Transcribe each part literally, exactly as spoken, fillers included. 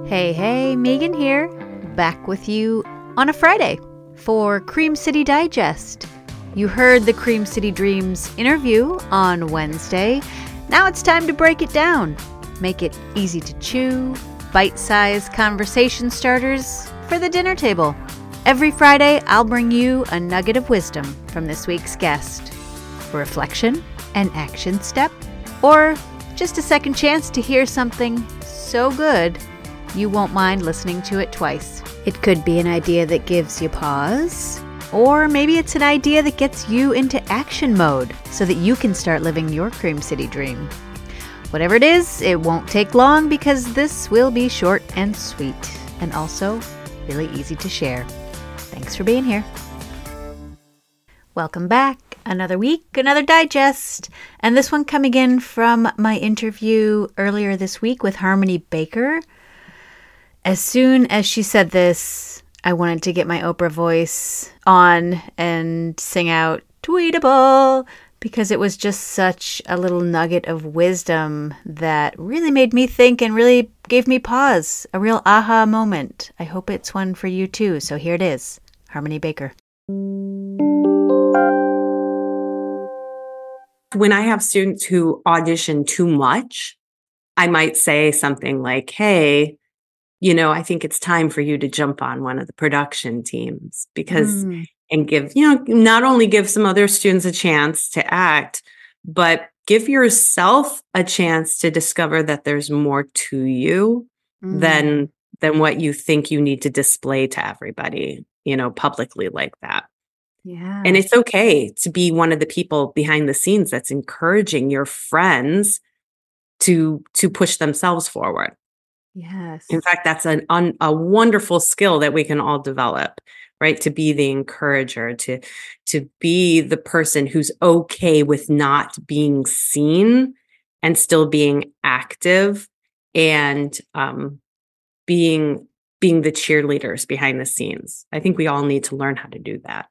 Hey, hey, Megan here, back with you on a Friday for Cream City Digest. You heard the Cream City Dreams interview on Wednesday. Now it's time to break it down. Make it easy to chew, bite-sized conversation starters for the dinner table. Every Friday, I'll bring you a nugget of wisdom from this week's guest. A reflection, an action step, or just a second chance to hear something so good you won't mind listening to it twice. It could be an idea that gives you pause, or maybe it's an idea that gets you into action mode so that you can start living your Cream City dream. Whatever it is, it won't take long because this will be short and sweet and also really easy to share. Thanks for being here. Welcome back. Another week, another digest. And this one coming in from my interview earlier this week with Harmony Baker. As soon as she said this, I wanted to get my Oprah voice on and sing out Tweetable, because it was just such a little nugget of wisdom that really made me think and really gave me pause, a real aha moment. I hope it's one for you too. So here it is, Harmony Baker. When I have students who audition too much, I might say something like, hey, you know, I think it's time for you to jump on one of the production teams because, mm. and give, you know, not only give some other students a chance to act, but give yourself a chance to discover that there's more to you mm. than, than what you think you need to display to everybody, you know, publicly like that. Yeah. And it's okay to be one of the people behind the scenes that's encouraging your friends to, to push themselves forward. Yes. In fact, that's an, un, a wonderful skill that we can all develop, right? To be the encourager, to, to be the person who's okay with not being seen and still being active and um, being, being the cheerleaders behind the scenes. I think we all need to learn how to do that.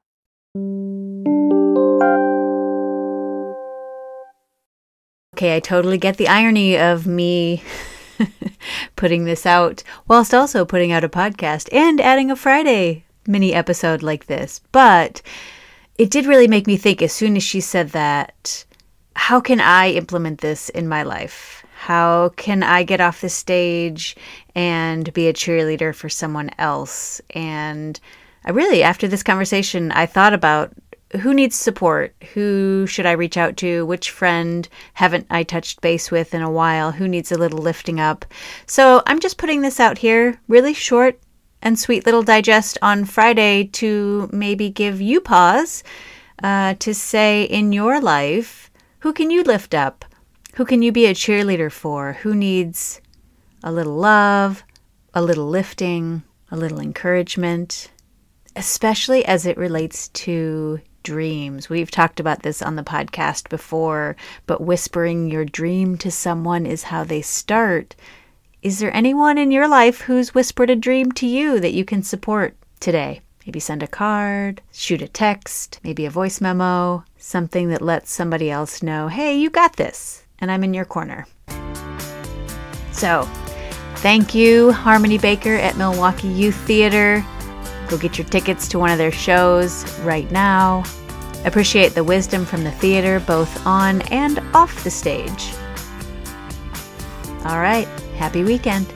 Okay, I totally get the irony of me putting this out whilst also putting out a podcast and adding a Friday mini episode like this. But it did really make me think as soon as she said that, how can I implement this in my life? How can I get off the stage and be a cheerleader for someone else? And I really, after this conversation, I thought about who needs support? Who should I reach out to? Which friend haven't I touched base with in a while? Who needs a little lifting up? So I'm just putting this out here, really short and sweet little digest on Friday to maybe give you pause uh, to say in your life, who can you lift up? Who can you be a cheerleader for? Who needs a little love, a little lifting, a little encouragement, especially as it relates to dreams. We've talked about this on the podcast before, but whispering your dream to someone is how they start. Is there anyone in your life who's whispered a dream to you that you can support today? Maybe send a card, shoot a text, maybe a voice memo, something that lets somebody else know, hey, you got this, and I'm in your corner. So, thank you, Harmony Baker at Milwaukee Youth Theater. Go get your tickets to one of their shows right now. Appreciate the wisdom from the theater, both on and off the stage. All right, happy weekend.